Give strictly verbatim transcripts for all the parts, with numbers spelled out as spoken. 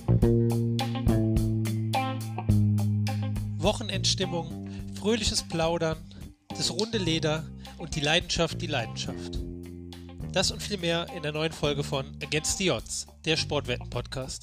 Wochenendstimmung, fröhliches Plaudern, das runde Leder und die Leidenschaft die Leidenschaft. Das und viel mehr in der neuen Folge von Against the Odds, der Sportwetten-Podcast.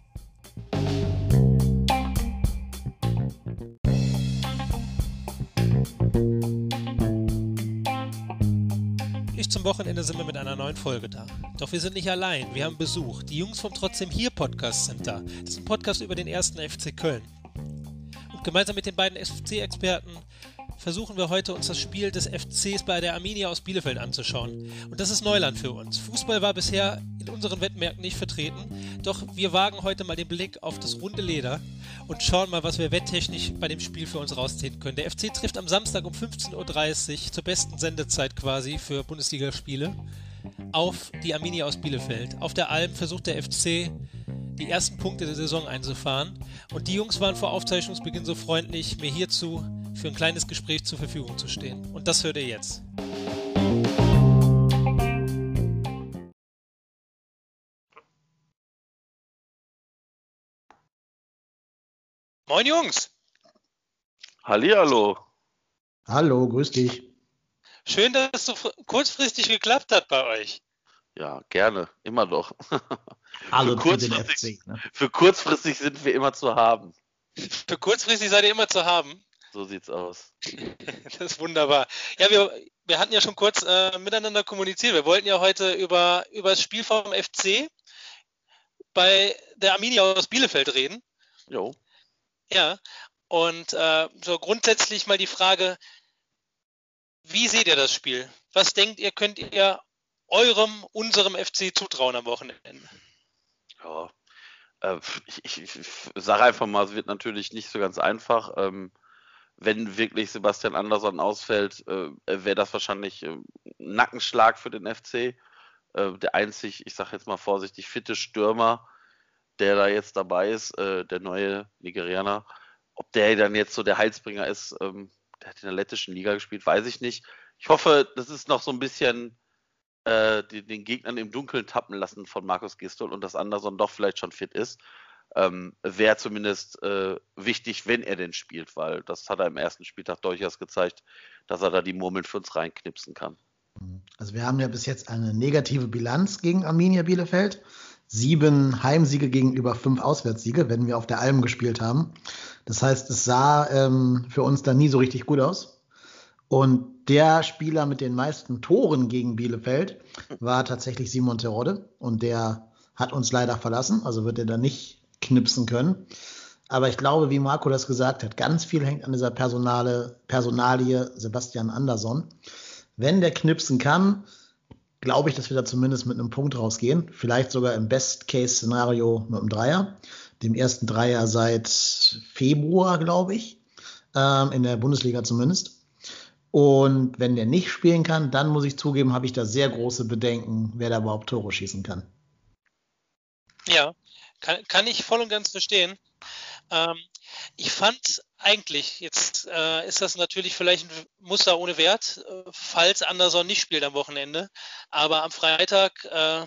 Zum Wochenende sind wir mit einer neuen Folge da. Doch wir sind nicht allein, wir haben Besuch. Die Jungs vom Trotzdem hier Podcast sind da. Das ist ein Podcast über den ersten F C Köln. Und gemeinsam mit den beiden F C-Experten versuchen wir heute uns das Spiel des F Cs bei der Arminia aus Bielefeld anzuschauen. Und das ist Neuland für uns. Fußball war bisher in unseren Wettmärkten nicht vertreten, doch wir wagen heute mal den Blick auf das runde Leder und schauen mal, was wir wetttechnisch bei dem Spiel für uns rausziehen können. Der F C trifft am Samstag um fünfzehn Uhr dreißig zur besten Sendezeit quasi für Bundesligaspiele auf die Arminia aus Bielefeld. Auf der Alm versucht der F C die ersten Punkte der Saison einzufahren und die Jungs waren vor Aufzeichnungsbeginn so freundlich, mir hierzu für ein kleines Gespräch zur Verfügung zu stehen. Und das hört ihr jetzt. Moin Jungs! Hallihallo! Hallo, grüß dich. Schön, dass es so kurzfristig geklappt hat bei euch. Ja, gerne, immer doch. Alle für, für den kurzfristig, F C. Ne? für kurzfristig sind wir immer zu haben. Für kurzfristig seid ihr immer zu haben. So sieht's aus. Das ist wunderbar. Ja, wir, wir hatten ja schon kurz äh, miteinander kommuniziert. Wir wollten ja heute über, über das Spiel vom F C bei der Arminia aus Bielefeld reden. Jo. Ja, und äh, so grundsätzlich mal die Frage, wie seht ihr das Spiel? Was denkt ihr, könnt ihr eurem, unserem F C zutrauen am Wochenende? Ja, äh, ich, ich, ich sage einfach mal, es wird natürlich nicht so ganz einfach. Ähm, wenn wirklich Sebastian Andersson ausfällt, äh, wäre das wahrscheinlich äh, ein Nackenschlag für den F C. Äh, der einzig, ich sage jetzt mal vorsichtig, fitte Stürmer, der da jetzt dabei ist, äh, der neue Nigerianer, ob der dann jetzt so der Heilsbringer ist, ähm, der hat in der lettischen Liga gespielt, weiß ich nicht. Ich hoffe, das ist noch so ein bisschen äh, die, den Gegnern im Dunkeln tappen lassen von Markus Gisdol und dass Andersson doch vielleicht schon fit ist. Ähm, wäre zumindest äh, wichtig, wenn er denn spielt, weil das hat er im ersten Spieltag durchaus gezeigt, dass er da die Murmeln für uns reinknipsen kann. Also wir haben ja bis jetzt eine negative Bilanz gegen Arminia Bielefeld. Sieben Heimsiege gegenüber fünf Auswärtssiege, wenn wir auf der Alm gespielt haben. Das heißt, es sah ähm, für uns dann nie so richtig gut aus. Und der Spieler mit den meisten Toren gegen Bielefeld war tatsächlich Simon Terodde. Und der hat uns leider verlassen, also wird er da nicht knipsen können. Aber ich glaube, wie Marco das gesagt hat, ganz viel hängt an dieser Personale, Personalie Sebastian Andersson. Wenn der knipsen kann, glaube ich, dass wir da zumindest mit einem Punkt rausgehen. Vielleicht sogar im Best-Case-Szenario mit einem Dreier. Dem ersten Dreier seit Februar, glaube ich. Ähm, in der Bundesliga zumindest. Und wenn der nicht spielen kann, dann muss ich zugeben, habe ich da sehr große Bedenken, wer da überhaupt Tore schießen kann. Ja, kann, kann ich voll und ganz verstehen. Ähm, ich fand eigentlich, jetzt äh, ist das natürlich vielleicht ein Muster ohne Wert, äh, falls Andersson nicht spielt am Wochenende. Aber am Freitag äh,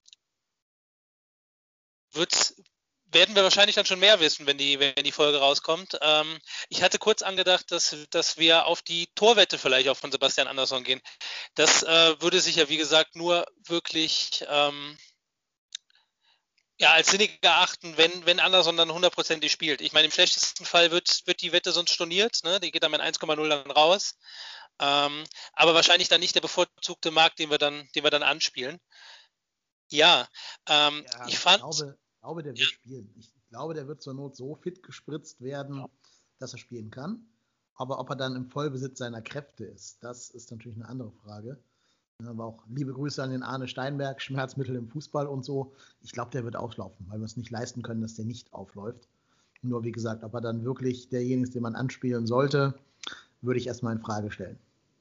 wird's, werden wir wahrscheinlich dann schon mehr wissen, wenn die, wenn die Folge rauskommt. Ähm, ich hatte kurz angedacht, dass, dass wir auf die Torwette vielleicht auch von Sebastian Andersson gehen. Das äh, würde sich ja, wie gesagt, nur wirklich ähm, ja, als sinnig erachten, wenn, wenn Andersson dann hundertprozentig spielt. Ich meine, im schlechtesten Fall wird, wird die Wette sonst storniert, ne? Die geht dann mit eins Komma null dann raus. Ähm, aber wahrscheinlich dann nicht der bevorzugte Markt, den wir dann, den wir dann anspielen. Ja, ähm, ja ich fand... Ich glaube, ich glaube, der wird spielen. Ich glaube, der wird zur Not so fit gespritzt werden, ja, dass er spielen kann. Aber ob er dann im Vollbesitz seiner Kräfte ist, das ist natürlich eine andere Frage. Aber auch liebe Grüße an den Arne Steinberg, Schmerzmittel im Fußball und so. Ich glaube, der wird auflaufen, weil wir es nicht leisten können, dass der nicht aufläuft. Nur wie gesagt, ob er dann wirklich derjenige ist, den man anspielen sollte, würde ich erstmal in Frage stellen.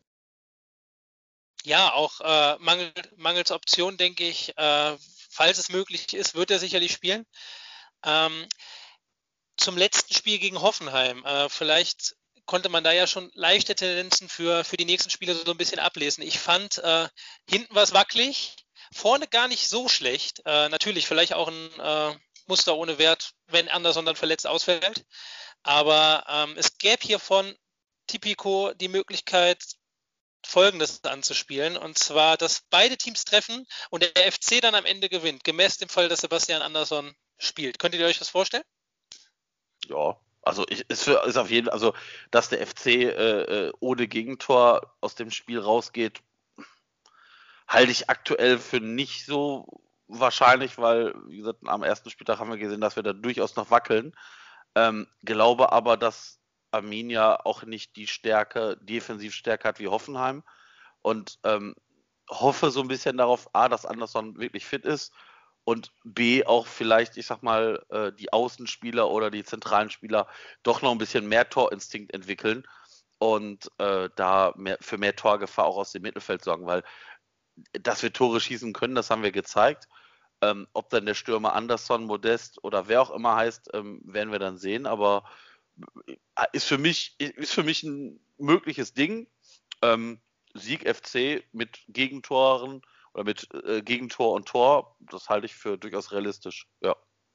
Ja, auch äh, mangel, mangels Option, denke ich, äh, falls es möglich ist, wird er sicherlich spielen. Ähm, zum letzten Spiel gegen Hoffenheim, äh, vielleicht konnte man da ja schon leichte Tendenzen für, für die nächsten Spiele so ein bisschen ablesen. Ich fand, äh, hinten war es wackelig, vorne gar nicht so schlecht. Äh, natürlich vielleicht auch ein, äh, Muster ohne Wert, wenn Anderson dann verletzt ausfällt. Aber ähm, es gäbe hier von Tipico die Möglichkeit, Folgendes anzuspielen, und zwar, dass beide Teams treffen und der F C dann am Ende gewinnt, gemäß dem Fall, dass Sebastian Andersson spielt. Könntet ihr euch das vorstellen? Ja, also ich, ist, für, ist auf jeden Fall, also dass der F C äh, ohne Gegentor aus dem Spiel rausgeht, halte ich aktuell für nicht so wahrscheinlich, weil, wie gesagt, am ersten Spieltag haben wir gesehen, dass wir da durchaus noch wackeln. Ähm, glaube aber, dass Arminia auch nicht die Stärke, Defensivstärke hat wie Hoffenheim und ähm, hoffe so ein bisschen darauf, A, dass Anderson wirklich fit ist und B, auch vielleicht, ich sag mal, äh, die Außenspieler oder die zentralen Spieler doch noch ein bisschen mehr Torinstinkt entwickeln und äh, da mehr, für mehr Torgefahr auch aus dem Mittelfeld sorgen, weil dass wir Tore schießen können, das haben wir gezeigt. Ähm, ob dann der Stürmer Anderson, Modest oder wer auch immer heißt, ähm, werden wir dann sehen. Aber ist für mich, ist für mich ein mögliches Ding. Ähm, Sieg F C mit Gegentoren oder mit äh, Gegentor und Tor, das halte ich für durchaus realistisch. Ja.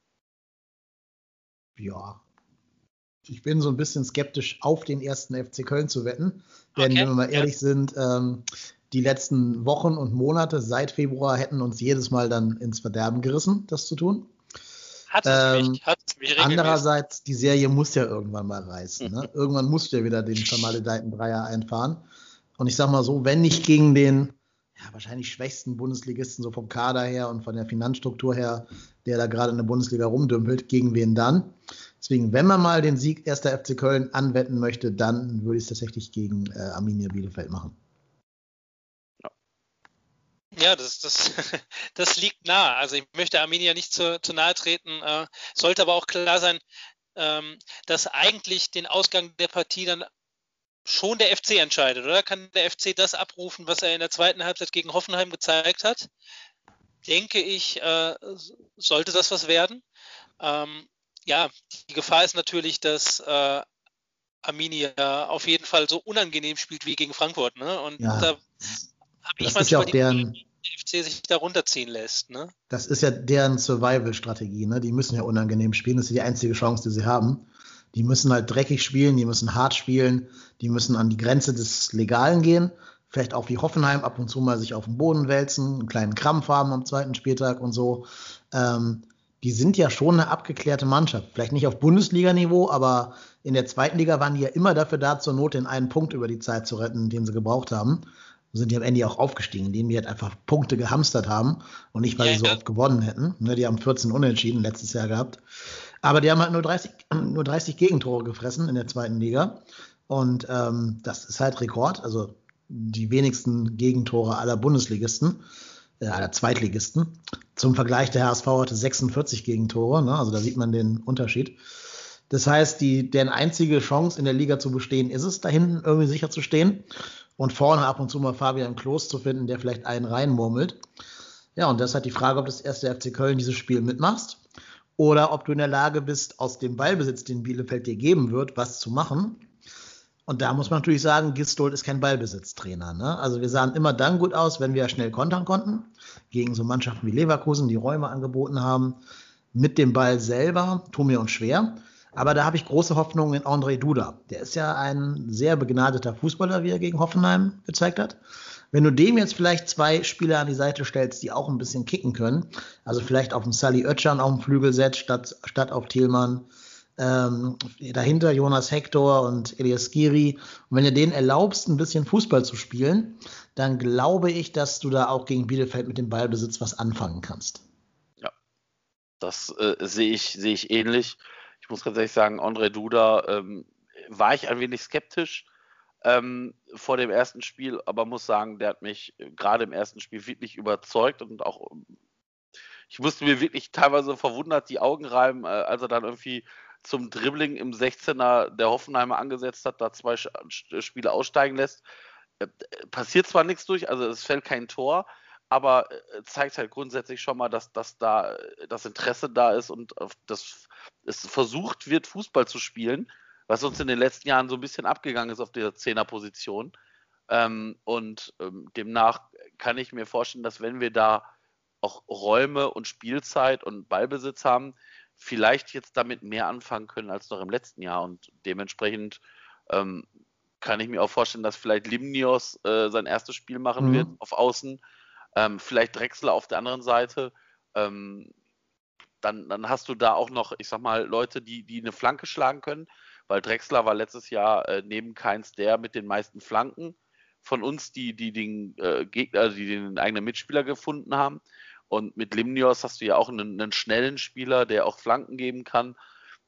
Ja. Ich bin so ein bisschen skeptisch, auf den ersten F C Köln zu wetten. Denn Okay, wenn wir mal ja. ehrlich sind, ähm, die letzten Wochen und Monate seit Februar hätten uns jedes Mal dann ins Verderben gerissen, das zu tun. Hat es Ähm, mich, hat es mich regelmäßig. Andererseits, die Serie muss ja irgendwann mal reißen. Ne? Irgendwann musst du ja wieder den vermaledeiten Dreier einfahren. Und ich sag mal so, wenn nicht gegen den ja, wahrscheinlich schwächsten Bundesligisten, so vom Kader her und von der Finanzstruktur her, der da gerade in der Bundesliga rumdümpelt, gegen wen dann? Deswegen, wenn man mal den Sieg erster F C Köln anwetten möchte, dann würde ich es tatsächlich gegen äh, Arminia Bielefeld machen. Ja, das, das, das liegt nah. Also ich möchte Arminia nicht zu, zu nahe treten. Äh, sollte aber auch klar sein, ähm, dass eigentlich den Ausgang der Partie dann schon der F C entscheidet, oder? Kann der F C das abrufen, was er in der zweiten Halbzeit gegen Hoffenheim gezeigt hat? Denke ich, äh, sollte das was werden. Ähm, ja, die Gefahr ist natürlich, dass äh, Arminia auf jeden Fall so unangenehm spielt wie gegen Frankfurt. Ne? Und Ja, da habe ich das ist ja manchmal auch die deren, der F C sich da runterziehen lässt. Ne? das ist ja deren Survival-Strategie. Ne? Die müssen ja unangenehm spielen. Das ist die einzige Chance, die sie haben. Die müssen halt dreckig spielen, die müssen hart spielen, die müssen an die Grenze des Legalen gehen. Vielleicht auch wie Hoffenheim ab und zu mal sich auf den Boden wälzen, einen kleinen Krampf haben am zweiten Spieltag und so. Ähm, die sind ja schon eine abgeklärte Mannschaft. Vielleicht nicht auf Bundesliga-Niveau, aber in der zweiten Liga waren die ja immer dafür da, zur Not den einen Punkt über die Zeit zu retten, den sie gebraucht haben. Sind die am Ende auch aufgestiegen, indem die halt einfach Punkte gehamstert haben und nicht, weil Ja, sie so ja. oft gewonnen hätten. Ne, die haben vierzehn Unentschieden letztes Jahr gehabt. Aber die haben halt nur dreißig, nur dreißig Gegentore gefressen in der zweiten Liga. Und ähm, das ist halt Rekord. Also die wenigsten Gegentore aller Bundesligisten, äh, aller Zweitligisten. Zum Vergleich, der H S V hatte sechsundvierzig Gegentore. Ne? Also da sieht man den Unterschied. Das heißt, die, deren einzige Chance in der Liga zu bestehen, ist es, da hinten irgendwie sicher zu stehen und vorne ab und zu mal Fabian Klos zu finden, der vielleicht einen reinmurmelt. Ja, und das ist halt die Frage, ob das erste F C Köln dieses Spiel mitmachst oder ob du in der Lage bist, aus dem Ballbesitz, den Bielefeld dir geben wird, was zu machen. Und da muss man natürlich sagen, Gistol ist kein Ballbesitztrainer. Ne? Also wir sahen immer dann gut aus, wenn wir schnell kontern konnten, gegen so Mannschaften wie Leverkusen, die Räume angeboten haben. Mit dem Ball selber tun wir uns schwer. Aber da habe ich große Hoffnungen in André Duda. Der ist ja ein sehr begnadeter Fußballer, wie er gegen Hoffenheim gezeigt hat. Wenn du dem jetzt vielleicht zwei Spieler an die Seite stellst, die auch ein bisschen kicken können, also vielleicht auf den Sally Oetschan auf dem Flügel setzt, statt, statt auf Thielmann, ähm, dahinter Jonas Hector und Elias Skiri. Und wenn du denen erlaubst, ein bisschen Fußball zu spielen, dann glaube ich, dass du da auch gegen Bielefeld mit dem Ballbesitz was anfangen kannst. Ja, das äh, sehe ich, sehe ich ähnlich. Ich muss ganz ehrlich sagen, André Duda ähm, war ich ein wenig skeptisch ähm, vor dem ersten Spiel, aber muss sagen, der hat mich äh, gerade im ersten Spiel wirklich überzeugt und auch, ich musste mir wirklich teilweise verwundert die Augen reiben, äh, als er dann irgendwie zum Dribbling im sechzehner der Hoffenheimer angesetzt hat, da zwei Sch- Spiele aussteigen lässt. Äh, passiert zwar nichts durch, also es fällt kein Tor, aber äh, zeigt halt grundsätzlich schon mal, dass, dass da äh, das Interesse da ist und auf das, es versucht wird, Fußball zu spielen, was uns in den letzten Jahren so ein bisschen abgegangen ist auf dieser Zehnerposition. Ähm, und ähm, demnach kann ich mir vorstellen, dass wenn wir da auch Räume und Spielzeit und Ballbesitz haben, vielleicht jetzt damit mehr anfangen können als noch im letzten Jahr. Und dementsprechend ähm, kann ich mir auch vorstellen, dass vielleicht Limnios äh, sein erstes Spiel machen Mhm. wird auf Außen. Ähm, vielleicht Drexler auf der anderen Seite. Ähm, dann, dann hast du da auch noch, ich sag mal, Leute, die, die eine Flanke schlagen können, weil Drexler war letztes Jahr äh, neben Keins der mit den meisten Flanken von uns, die, die den äh, Gegner, also die den eigenen Mitspieler gefunden haben. Und mit Limnios hast du ja auch einen, einen schnellen Spieler, der auch Flanken geben kann.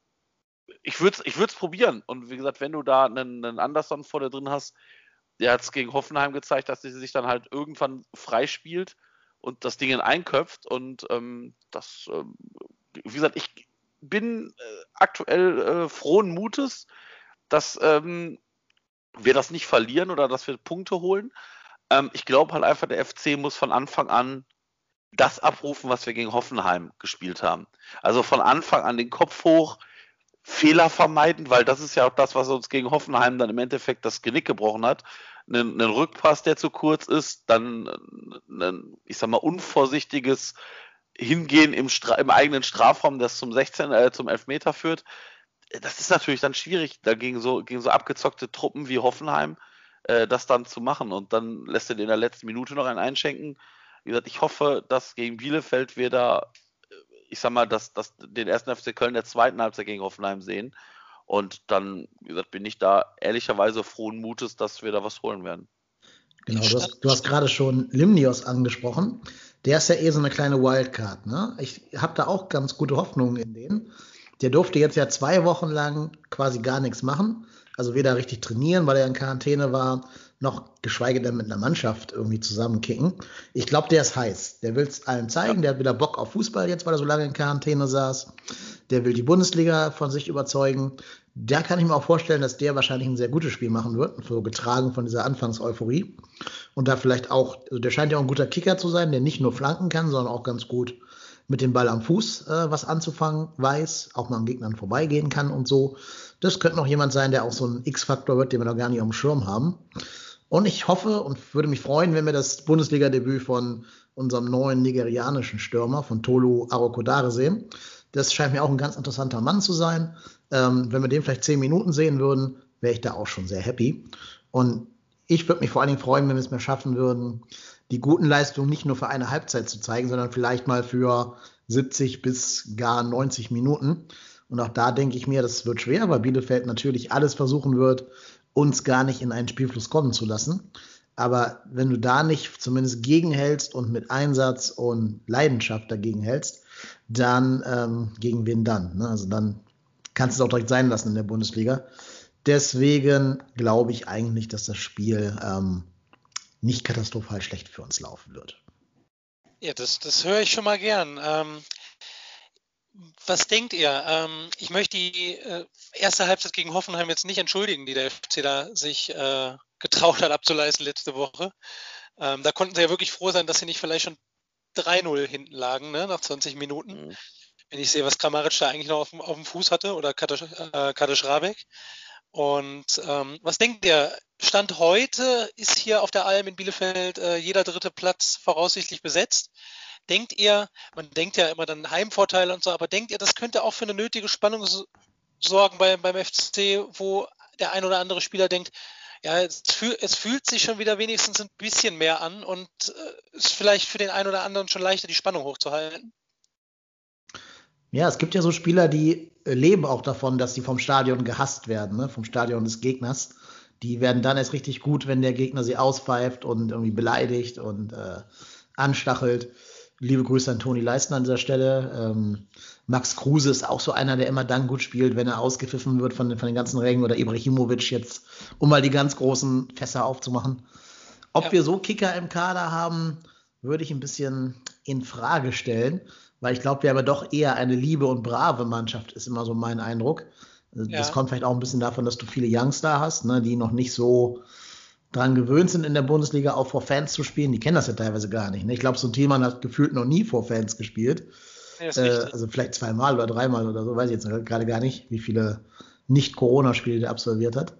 Ich würde es ich würd's probieren. Und wie gesagt, wenn du da einen, einen Anderson vor dir drin hast, der hat es gegen Hoffenheim gezeigt, dass sie sich dann halt irgendwann freispielt und das Ding einköpft. Und ähm, das, ähm, wie gesagt, ich bin äh, aktuell äh, frohen Mutes, dass ähm, wir das nicht verlieren oder dass wir Punkte holen. Ähm, ich glaube halt einfach, der F C muss von Anfang an das abrufen, was wir gegen Hoffenheim gespielt haben. Also von Anfang an den Kopf hoch, Fehler vermeiden, weil das ist ja auch das, was uns gegen Hoffenheim dann im Endeffekt das Genick gebrochen hat. Einen, einen Rückpass, der zu kurz ist, dann ein, ich sag mal, unvorsichtiges Hingehen im, Stra- im eigenen Strafraum, das zum sechzehn, äh, zum Elfmeter führt. Das ist natürlich dann schwierig, dagegen so, gegen so abgezockte Truppen wie Hoffenheim äh, das dann zu machen. Und dann lässt er dir in der letzten Minute noch einen einschenken. Wie gesagt, ich hoffe, dass gegen Bielefeld wir da, ich sag mal, dass, dass den ersten F C Köln der zweiten Halbzeit gegen Hoffenheim sehen. Und dann, wie gesagt, bin ich da ehrlicherweise frohen Mutes, dass wir da was holen werden. Genau, du hast, du hast gerade schon Limnios angesprochen. Der ist ja eh so eine kleine Wildcard, ne? Ich habe da auch ganz gute Hoffnungen in den. Der durfte jetzt ja zwei Wochen lang quasi gar nichts machen. Also weder richtig trainieren, weil er in Quarantäne war, noch geschweige denn mit einer Mannschaft irgendwie zusammenkicken. Ich glaube, der ist heiß. Der will es allen zeigen. Ja. Der hat wieder Bock auf Fußball jetzt, weil er so lange in Quarantäne saß. Der will die Bundesliga von sich überzeugen. Da kann ich mir auch vorstellen, dass der wahrscheinlich ein sehr gutes Spiel machen wird, so getragen von dieser Anfangseuphorie. Und da vielleicht auch, also der scheint ja auch ein guter Kicker zu sein, der nicht nur flanken kann, sondern auch ganz gut mit dem Ball am Fuß äh, was anzufangen weiß, auch mal an Gegnern vorbeigehen kann und so. Das könnte noch jemand sein, der auch so ein X-Faktor wird, den wir noch gar nicht auf dem Schirm haben. Und ich hoffe und würde mich freuen, wenn wir das Bundesliga-Debüt von unserem neuen nigerianischen Stürmer, von Tolu Arokodare sehen. Das scheint mir auch ein ganz interessanter Mann zu sein. Ähm, wenn wir den vielleicht zehn Minuten sehen würden, wäre ich da auch schon sehr happy. Und ich würde mich vor allen Dingen freuen, wenn wir es mir schaffen würden, die guten Leistungen nicht nur für eine Halbzeit zu zeigen, sondern vielleicht mal für siebzig bis gar neunzig Minuten. Und auch da denke ich mir, das wird schwer, weil Bielefeld natürlich alles versuchen wird, uns gar nicht in einen Spielfluss kommen zu lassen. Aber wenn du da nicht zumindest gegenhältst und mit Einsatz und Leidenschaft dagegen hältst, dann ähm, gegen wen dann? Ne? Also dann kannst du es auch direkt sein lassen in der Bundesliga. Deswegen glaube ich eigentlich, dass das Spiel ähm, nicht katastrophal schlecht für uns laufen wird. Ja, das, das höre ich schon mal gern. Ähm, was denkt ihr? Ähm, ich möchte die äh, erste Halbzeit gegen Hoffenheim jetzt nicht entschuldigen, die der F C da sich äh, getraut hat abzuleisten letzte Woche. Ähm, da konnten sie ja wirklich froh sein, dass sie nicht vielleicht schon drei null hinten lagen, ne, nach zwanzig Minuten. Mhm. Wenn ich sehe, was Kramaric da eigentlich noch auf dem, auf dem Fuß hatte oder Kadesh, äh, Kadesh Rabeck. Und ähm, was denkt ihr? Stand heute ist hier auf der Alm in Bielefeld äh, jeder dritte Platz voraussichtlich besetzt. Denkt ihr, man denkt ja immer dann Heimvorteile und so, aber denkt ihr, das könnte auch für eine nötige Spannung sorgen bei, beim F C, wo der ein oder andere Spieler denkt, ja, es, fühl, es fühlt sich schon wieder wenigstens ein bisschen mehr an und äh, ist vielleicht für den einen oder anderen schon leichter, die Spannung hochzuhalten? Ja, es gibt ja so Spieler, die leben auch davon, dass sie vom Stadion gehasst werden, ne? Vom Stadion des Gegners. Die werden dann erst richtig gut, wenn der Gegner sie auspfeift und irgendwie beleidigt und äh, anstachelt. Liebe Grüße an Toni Leistner an dieser Stelle. Ähm, Max Kruse ist auch so einer, der immer dann gut spielt, wenn er ausgepfiffen wird von den, von den ganzen Rängen. Oder Ibrahimovic jetzt, um mal die ganz großen Fässer aufzumachen. Ob ja. wir so Kicker im Kader haben, würde ich ein bisschen in Frage stellen. Weil ich glaube, wir aber doch eher eine liebe und brave Mannschaft, ist immer so mein Eindruck. Das ja. kommt vielleicht auch ein bisschen davon, dass du viele Youngster hast, ne, die noch nicht so dran gewöhnt sind, in der Bundesliga auch vor Fans zu spielen. Die kennen das ja teilweise gar nicht. Ne? Ich glaube, so ein Thiemann hat gefühlt noch nie vor Fans gespielt. Ja, äh, also vielleicht zweimal oder dreimal oder so, weiß ich jetzt gerade gar nicht, wie viele Nicht-Corona-Spiele der absolviert hat.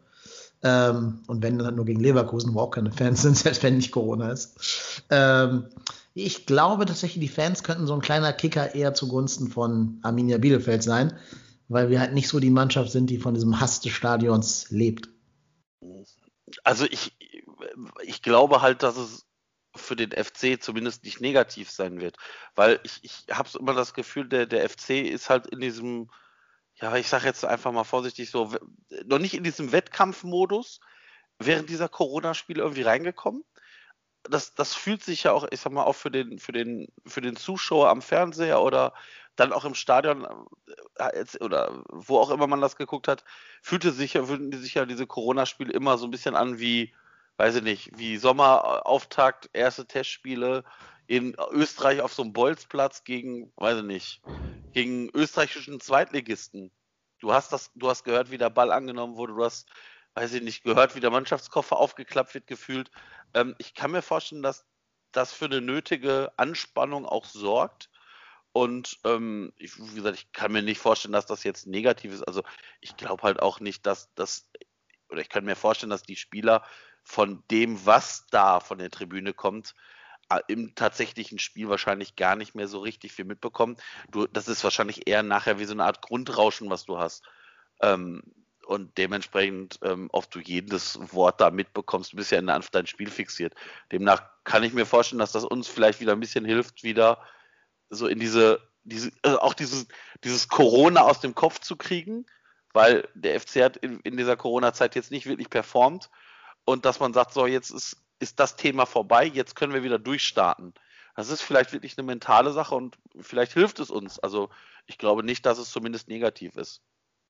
Ähm, und wenn, dann halt nur gegen Leverkusen, wo auch keine Fans sind, selbst wenn nicht Corona ist. Ähm, Ich glaube tatsächlich, die Fans könnten so ein kleiner Kicker eher zugunsten von Arminia Bielefeld sein, weil wir halt nicht so die Mannschaft sind, die von diesem Hass des Stadions lebt. Also ich, ich glaube halt, dass es für den F C zumindest nicht negativ sein wird, weil ich, ich habe immer das Gefühl, der, der F C ist halt in diesem, ja, ich sage jetzt einfach mal vorsichtig so, noch nicht in diesem Wettkampfmodus während dieser Corona-Spiele irgendwie reingekommen. Das, das fühlt sich ja auch, ich sag mal, auch für den, für den, für den Zuschauer am Fernseher oder dann auch im Stadion äh, oder wo auch immer man das geguckt hat, fühlte sich ja, fühlten sich ja diese Corona-Spiele immer so ein bisschen an wie, weiß ich nicht, wie Sommerauftakt, erste Testspiele in Österreich auf so einem Bolzplatz gegen, weiß ich nicht, gegen österreichischen Zweitligisten. Du hast das, du hast gehört, wie der Ball angenommen wurde, du hast, weiß ich nicht, gehört, wie der Mannschaftskoffer aufgeklappt wird, gefühlt. Ähm, ich kann mir vorstellen, dass das für eine nötige Anspannung auch sorgt. Und ähm, ich, wie gesagt, ich kann mir nicht vorstellen, dass das jetzt negativ ist. Also ich glaube halt auch nicht, dass das, oder ich kann mir vorstellen, dass die Spieler von dem, was da von der Tribüne kommt, im tatsächlichen Spiel wahrscheinlich gar nicht mehr so richtig viel mitbekommen. Du, das ist wahrscheinlich eher nachher wie so eine Art Grundrauschen, was du hast. Ähm, und dementsprechend, ähm, ob du jedes Wort da mitbekommst, du bist ja in auf dein Spiel fixiert. Demnach kann ich mir vorstellen, dass das uns vielleicht wieder ein bisschen hilft, wieder so in diese, diese also auch dieses, dieses Corona aus dem Kopf zu kriegen, weil der F C hat in, in dieser Corona-Zeit jetzt nicht wirklich performt und dass man sagt, so jetzt ist, ist das Thema vorbei, jetzt können wir wieder durchstarten. Das ist vielleicht wirklich eine mentale Sache und vielleicht hilft es uns. Also ich glaube nicht, dass es zumindest negativ ist.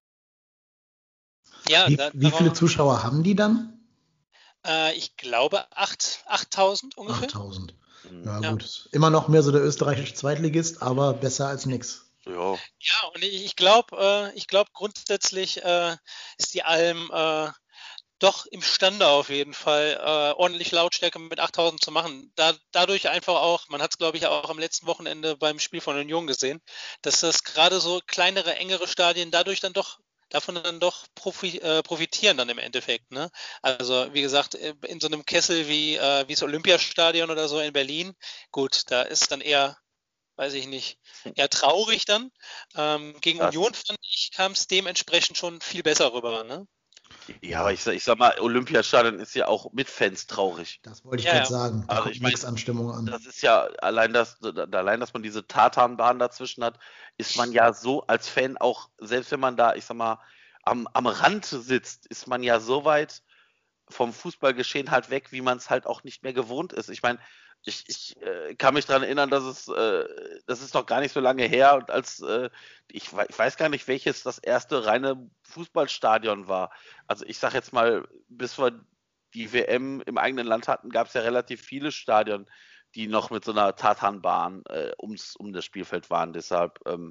Ja, Wie, da, wie viele Zuschauer haben die dann? Äh, ich glaube acht, achttausend ungefähr. achttausend. Mhm. Ja, Ja. gut. Ist immer noch mehr so der österreichische Zweitligist, aber besser als nix. Ja, Ja, und ich, ich glaube, äh, ich glaube grundsätzlich äh, ist die Alm äh, doch imstande auf jeden Fall äh, ordentlich Lautstärke mit achttausend zu machen. Da, dadurch einfach auch, man hat es glaube ich auch am letzten Wochenende beim Spiel von Union gesehen, dass das gerade so kleinere, engere Stadien dadurch dann doch davon dann doch profi äh, profitieren dann im Endeffekt. Ne? Also wie gesagt, äh, in so einem Kessel wie, äh, wie das Olympiastadion oder so in Berlin, gut, da ist dann eher, weiß ich nicht, eher traurig dann. Ähm, gegen das, Union fand ich, kam es dementsprechend schon viel besser rüber. Ne? ja, aber ich, sag- ich sag mal, Olympiastadion ist ja auch mit Fans traurig. Das wollte ich Ja, gerade ja. sagen. Da Also kommt ich meine, nichts an Stimmung an. das ist ja allein das, allein, dass man diese Tatanbahn dazwischen hat, ist man ja so als Fan auch, selbst wenn man da, ich sag mal, am, am Rand sitzt, ist man ja so weit vom Fußballgeschehen halt weg, wie man es halt auch nicht mehr gewohnt ist. Ich meine, ich, ich äh, kann mich daran erinnern, dass es, äh, das ist noch gar nicht so lange her, und als äh, ich, wei- ich weiß gar nicht, welches das erste reine Fußballstadion war. Also ich sag jetzt mal, bis wir die W M im eigenen Land hatten, gab es ja relativ viele Stadien, die noch mit so einer Tatanbahn äh, ums, um das Spielfeld waren. Deshalb, ähm,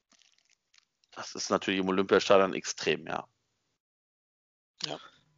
das ist natürlich im Olympiastadion extrem, ja. Ja.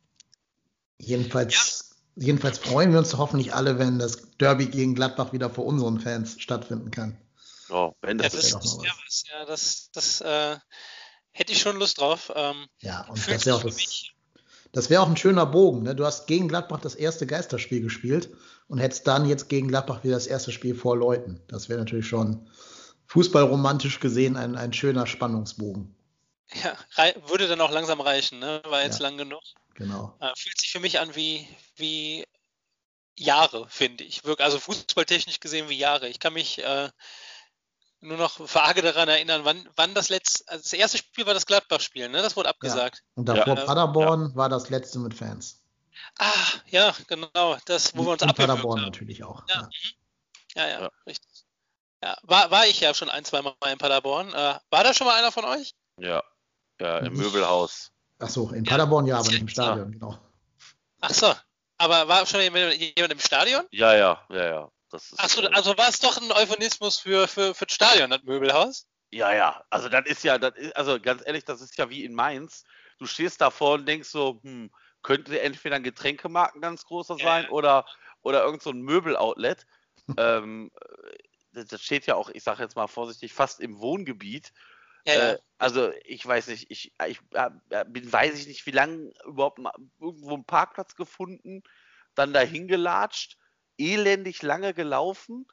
Jedenfalls, jedenfalls freuen wir uns doch hoffentlich alle, wenn das Derby gegen Gladbach wieder vor unseren Fans stattfinden kann. Ja, wenn Ja, das, Das das, wäre doch das mal wäre was. was. Ja, das, das äh, hätte ich schon Lust drauf. Ähm, Ja, und fühlt das wäre auch sich für das. mich, Das wäre auch ein schöner Bogen. Ne? Du hast gegen Gladbach das erste Geisterspiel gespielt und hättest dann jetzt gegen Gladbach wieder das erste Spiel vor Leuten. Das wäre natürlich schon fußballromantisch gesehen ein, ein schöner Spannungsbogen. ja, rei- würde dann auch langsam reichen, ne? War jetzt Ja, lang genug. genau. Äh, fühlt sich für mich an wie, wie Jahre, finde ich. Wirk also fußballtechnisch gesehen wie Jahre. Ich kann mich äh, nur noch vage daran erinnern, wann, wann das letzte, also das erste Spiel war das Gladbach-Spiel, ne? Das wurde Ja. abgesagt. Und ja, davor Äh, ja, Paderborn war das letzte mit Fans. ah, ja, genau, das, wo wir uns In abgewürgt Paderborn haben. natürlich auch. Ja, Ja. ja, ja, ja. richtig. Ja, war, war ich ja schon ein, zwei Mal in Paderborn. Äh, war da schon mal einer von euch? Ja, ja, im Nicht, Möbelhaus. Achso, in Ja, Paderborn ja, ist aber ja nicht im extra. Stadion, genau. Ach so, aber war schon jemand, jemand im Stadion? Ja, ja, ja, ja. Das Ach ist, so, äh, also war es doch ein Euphemismus für, für, für das Stadion, das Möbelhaus? ja, ja. Also das ist ja, das ist, also ganz ehrlich, das ist ja wie in Mainz. Du stehst davor und denkst so, hm, könnte entweder ein Getränkemarkt ein ganz großer Ja, sein ja, oder, oder irgend so ein Möbeloutlet. Ähm, das, das steht ja auch, ich sage jetzt mal vorsichtig, fast im Wohngebiet. ja, Äh, ja. also ich weiß nicht, ich, ich äh, bin, weiß ich nicht, wie lange überhaupt mal irgendwo einen Parkplatz gefunden, dann dahin gelatscht, elendig lange gelaufen,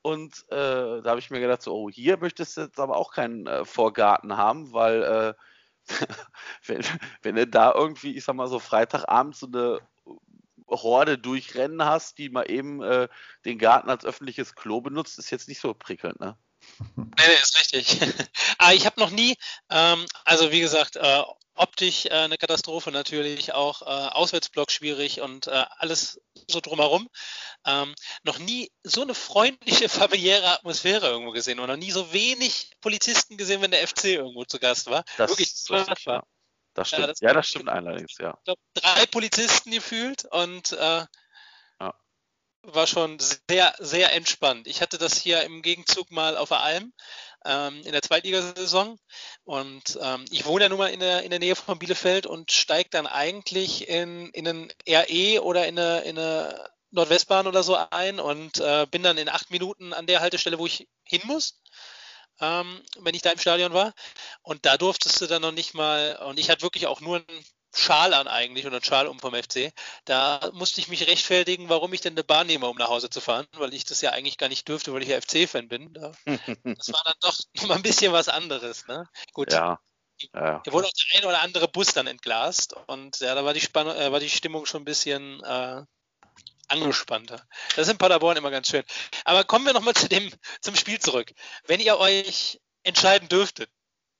Und äh, da habe ich mir gedacht, so, oh, hier möchtest du jetzt aber auch keinen äh, Vorgarten haben, weil äh, wenn, wenn du da irgendwie, ich sag mal so, Freitagabend so eine Horde durchrennen hast, die mal eben äh, den Garten als öffentliches Klo benutzt, ist jetzt nicht so prickelnd, ne? Nee, nee, ist richtig. Aber ich habe noch nie, ähm, also wie gesagt, äh, optisch äh, eine Katastrophe natürlich, auch äh, Auswärtsblock schwierig und äh, alles so drumherum. Ähm, noch nie so eine freundliche, familiäre Atmosphäre irgendwo gesehen und noch nie so wenig Polizisten gesehen, wenn der F C irgendwo zu Gast war. Das Wirklich ist richtig, ja. Das stimmt. Ja, das, ja, das stimmt allerdings, ja. Ich glaube, drei Polizisten gefühlt und äh, Ja. war schon sehr, sehr entspannt. Ich hatte das hier im Gegenzug mal auf der Alm ähm, in der Zweitligasaison und ähm, ich wohne ja nun mal in der, in der Nähe von Bielefeld und steige dann eigentlich in, in einen R E oder in eine, in eine Nordwestbahn oder so ein und äh, bin dann in acht Minuten an der Haltestelle, wo ich hin muss. Ähm, wenn ich da im Stadion war. Und da durftest du dann noch nicht mal, und ich hatte wirklich auch nur einen Schal an eigentlich und einen Schal um vom F C. Da musste ich mich rechtfertigen, warum ich denn eine Bahn nehme, um nach Hause zu fahren, weil ich das ja eigentlich gar nicht dürfte, weil ich ja F C-Fan bin. Da, das war dann doch noch mal ein bisschen was anderes. Ne? Gut, Ja. Ja. Hier wurde auch der ein oder andere Bus dann entglast und ja, da war die Spannung, äh, war die Stimmung schon ein bisschen äh, angespannter. Das ist in Paderborn immer ganz schön. Aber kommen wir nochmal zu dem, zum Spiel zurück. Wenn ihr euch entscheiden dürftet,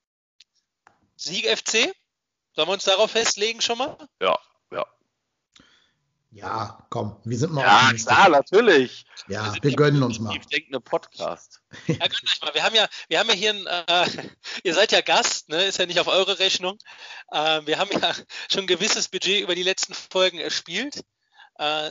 Sieg F C? Sollen wir uns darauf festlegen schon mal? Ja, ja. Ja, komm, wir sind mal Ja, optimistisch. klar, natürlich. Ja, sind wir gönnen uns mal. Ich denke, eine Podcast. Ja, gönnt euch mal. Wir haben ja, wir haben ja hier ein, äh, ihr seid ja Gast, ne? Ist ja nicht auf eure Rechnung. Äh, wir haben ja schon ein gewisses Budget über die letzten Folgen erspielt. Äh,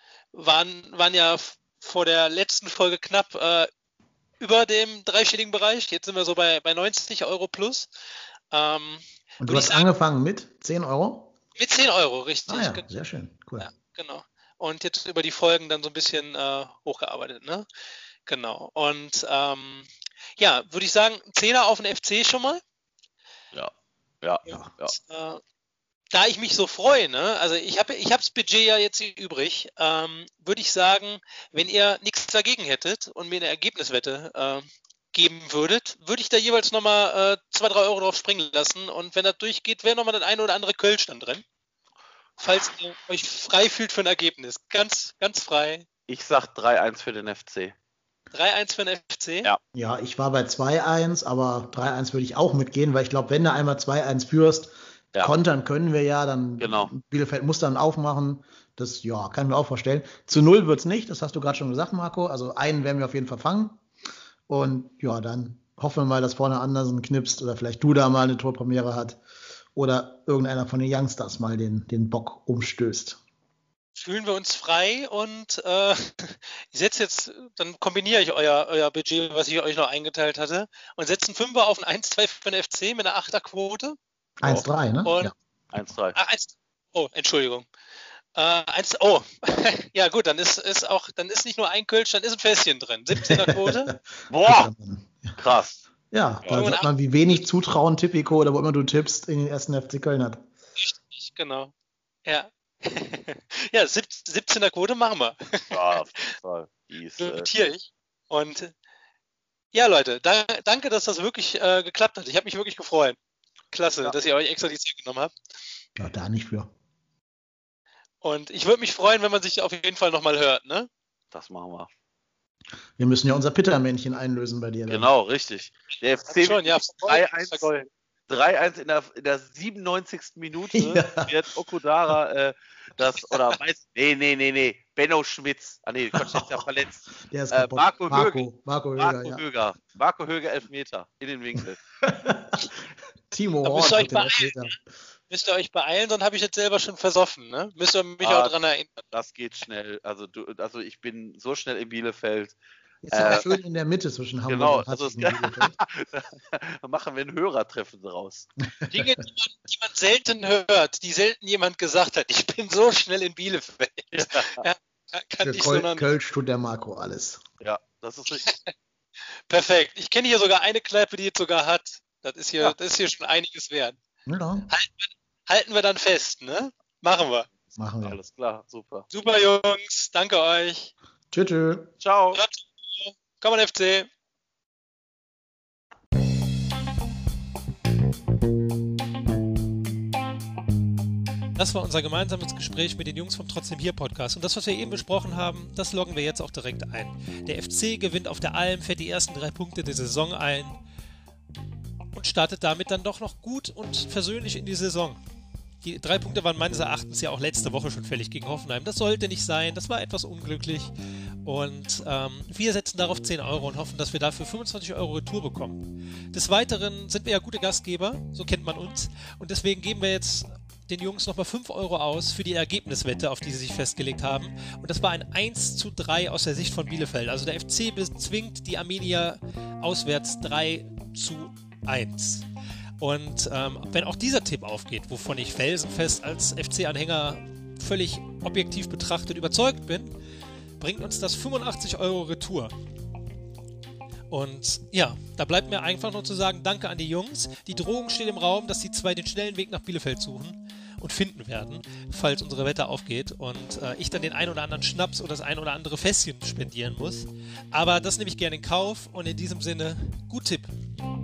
waren, waren ja vor der letzten Folge knapp äh, über dem dreistelligen Bereich. Jetzt sind wir so bei, bei neunzig Euro plus. Ähm, Und du hast sagen, angefangen mit zehn Euro? Mit zehn Euro, richtig. Ah ja, sehr schön, cool. Ja, genau. Und jetzt über die Folgen dann so ein bisschen äh, hochgearbeitet, ne? Genau. Und ähm, ja, würde ich sagen, Zehner auf den F C schon mal. Ja, ja, ja. ja. Äh, da ich mich so freue, ne, also ich habe ich hab das Budget ja jetzt hier übrig, ähm, würde ich sagen, wenn ihr nichts dagegen hättet und mir eine Ergebniswette äh, geben würdet, würde ich da jeweils nochmal äh, zwei, drei Euro drauf springen lassen und wenn das durchgeht, wäre nochmal das eine oder andere Kölsch dann drin. Falls ihr euch frei fühlt für ein Ergebnis. Ganz, ganz frei. Ich sag drei eins für den F C. drei eins für den F C? Ja. Ja, ich war bei zwei eins, aber drei eins würde ich auch mitgehen, weil ich glaube, wenn du einmal zwei eins führst, ja. kontern können wir ja, dann genau. Bielefeld muss dann aufmachen. Das, ja, kann ich mir auch vorstellen. Zu null wird es nicht, das hast du gerade schon gesagt, Marco. Also einen werden wir auf jeden Fall fangen. Und ja, dann hoffen wir mal, dass vorne Andersen knipst oder vielleicht Duda mal eine Torpremiere hat oder irgendeiner von den Youngsters mal den, den Bock umstößt. Fühlen wir uns frei und äh, ich setze jetzt, dann kombiniere ich euer, euer Budget, was ich euch noch eingeteilt hatte, und setze einen Fünfer auf ein eins zwei für den F C mit einer Achterquote. eins drei, ne? Und, ja. eins drei. Ach, eins, oh, Entschuldigung. Äh, eins, oh, ja gut, dann ist, ist auch, dann ist nicht nur ein Kölsch, dann ist ein Fässchen drin. siebzehner Quote. Boah, krass. Ja, da sieht man, wie wenig Zutrauen Tipico oder wo immer du tippst in den ersten F C Köln hat. Richtig, genau. Ja. Ja, siebzehner Quote machen wir. Ja, auf jeden Fall. Notiere ich. Und ja, Leute, da, danke, dass das wirklich äh, geklappt hat. Ich habe mich wirklich gefreut. Klasse, ja. dass ihr euch extra die Zeit genommen habt. Ja, da nicht für. Und ich würde mich freuen, wenn man sich auf jeden Fall nochmal hört, ne? Das machen wir. Wir müssen ja unser Pitter-Männchen einlösen bei dir. Dann. Genau, richtig. Der F C schon, ja, drei eins in der, in der siebenundneunzigsten Minute ja. wird Okudara äh, das, oder weiß, nee, nee, nee, nee, Benno Schmitz, ah nee, Gott, der ist ja verletzt. Der ist äh, Marco, Marco Höger. Marco Höger, Marco ja. Höger. Marco Höger, Elfmeter in den Winkel. Timo da müsst, ihr euch beeilen, müsst ihr euch beeilen, dann habe ich jetzt selber schon versoffen, ne? Müsst ihr mich ah, auch dran erinnern. Das geht schnell, also, du, also ich bin so schnell in Bielefeld. Jetzt äh, auch schön in der Mitte zwischen Hamburg genau, und also da machen wir ein Hörertreffen draus. Dinge, die man, die man selten hört, die selten jemand gesagt hat. Ich bin so schnell in Bielefeld. Ja. Ja, kann Für ich Köl- so Kölsch tut der Marco alles. Ja, das ist richtig. Perfekt. Ich kenne hier sogar eine Kneipe, die jetzt sogar hat. Das ist hier, ja. das ist hier schon einiges wert. Ja. Halten, wir, halten wir dann fest, ne? Machen wir. Machen wir. Alles klar, super. Super, Jungs. Danke euch. Tschüss. Ciao. Ciao. Komm on F C! Das war unser gemeinsames Gespräch mit den Jungs vom Trotzdem hier Podcast. Und das, was wir eben besprochen haben, das loggen wir jetzt auch direkt ein. Der F C gewinnt auf der Alm, fährt die ersten drei Punkte der Saison ein und startet damit dann doch noch gut und versöhnlich in die Saison. Die drei Punkte waren meines Erachtens ja auch letzte Woche schon fällig gegen Hoffenheim. Das sollte nicht sein, das war etwas unglücklich. Und ähm, wir setzen darauf zehn Euro und hoffen, dass wir dafür fünfundzwanzig Euro Retour bekommen. Des Weiteren sind wir ja gute Gastgeber, so kennt man uns. Und deswegen geben wir jetzt den Jungs nochmal fünf Euro aus für die Ergebniswette, auf die sie sich festgelegt haben. Und das war ein eins zu drei aus der Sicht von Bielefeld. Also der F C bezwingt die Arminia auswärts drei zu eins. Und ähm, wenn auch dieser Tipp aufgeht, wovon ich felsenfest als F C-Anhänger völlig objektiv betrachtet überzeugt bin, bringt uns das fünfundachtzig Euro Retour. Und ja, da bleibt mir einfach nur zu sagen, danke an die Jungs. Die Drohung steht im Raum, dass die zwei den schnellen Weg nach Bielefeld suchen und finden werden, falls unsere Wette aufgeht und äh, ich dann den ein oder anderen Schnaps oder das ein oder andere Fässchen spendieren muss. Aber das nehme ich gerne in Kauf und in diesem Sinne, gut Tipp.